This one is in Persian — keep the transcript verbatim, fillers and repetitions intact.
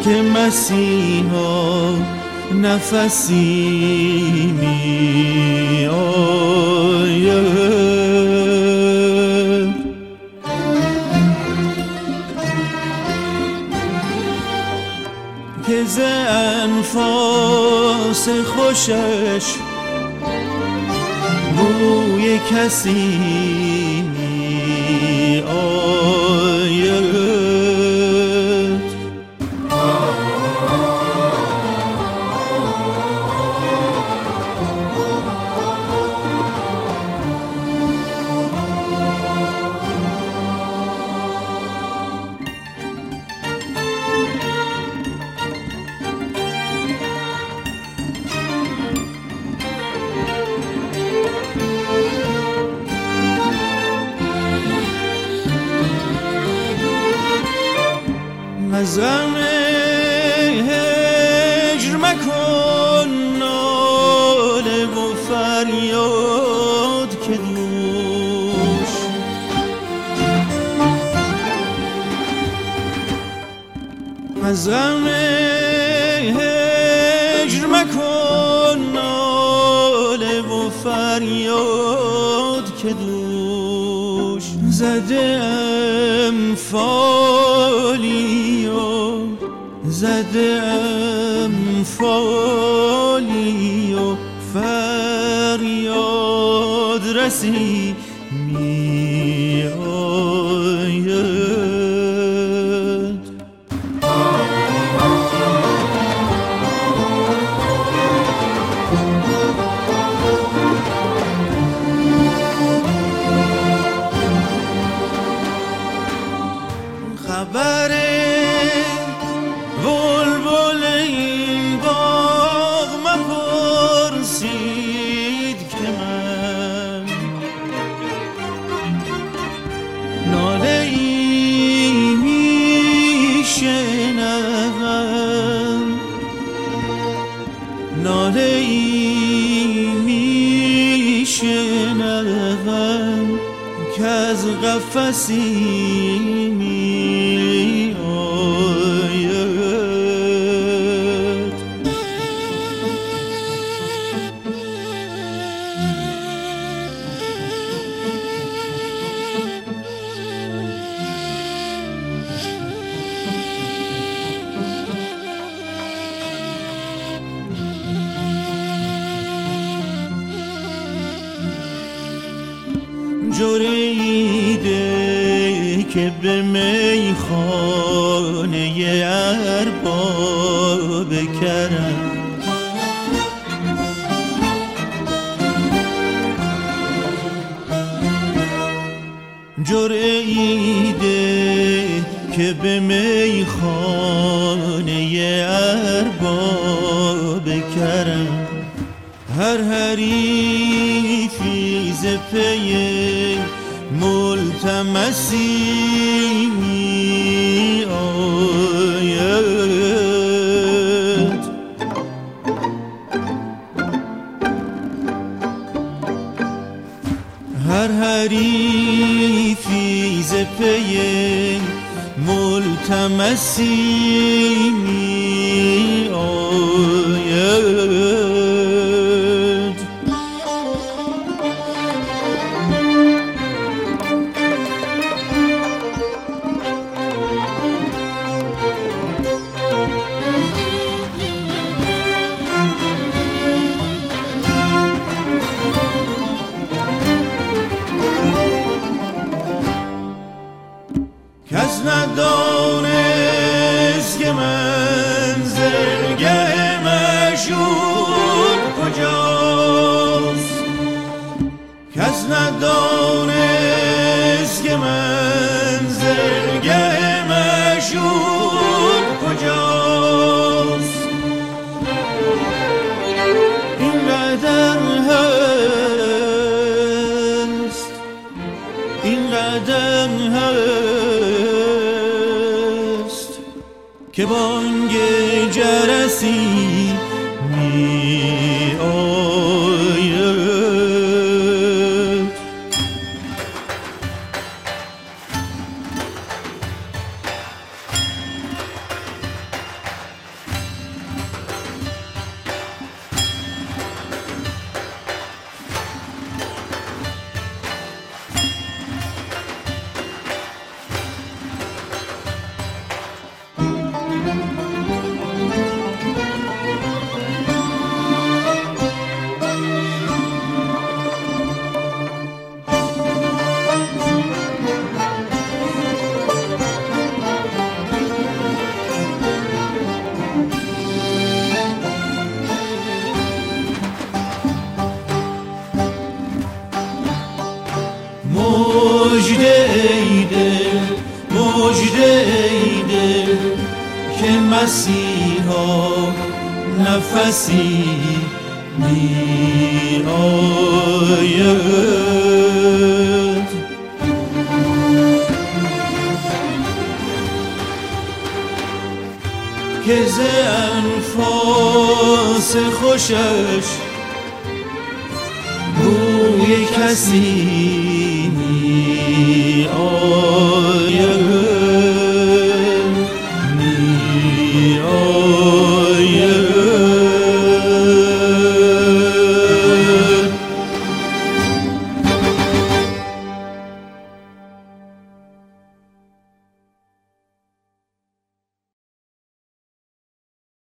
که مسیحا نفسی می آید، که ز انفاس خوشش بوی کسی می آید. از غم هجر مکن ناله و فریاد که دوش از غم هجر مکن ناله و فریاد که دوش زده ام فالی زده ام فالی و فریاد رسی می آید. خبر بلبل این باغ مپرسید که من ناله ای می شنوم، ناله ای می شنوم که از قفسی می جوریده که به میخانه ارباب کرم، جوریده که به میخانه ارباب کرم، هر حریفی ز پی ملتمسی می آید. هر حریفی ز پی ملتمسی می آید. کس ندانست که منزلگه معشوق کجاست، کس ندانست که منزلگه معشوق کجاست. اینقدر هست، اینقدر هست که بانگ جرسی می آید. مسیحا نفسی می آید که ز انفاس خوشش بوی کسی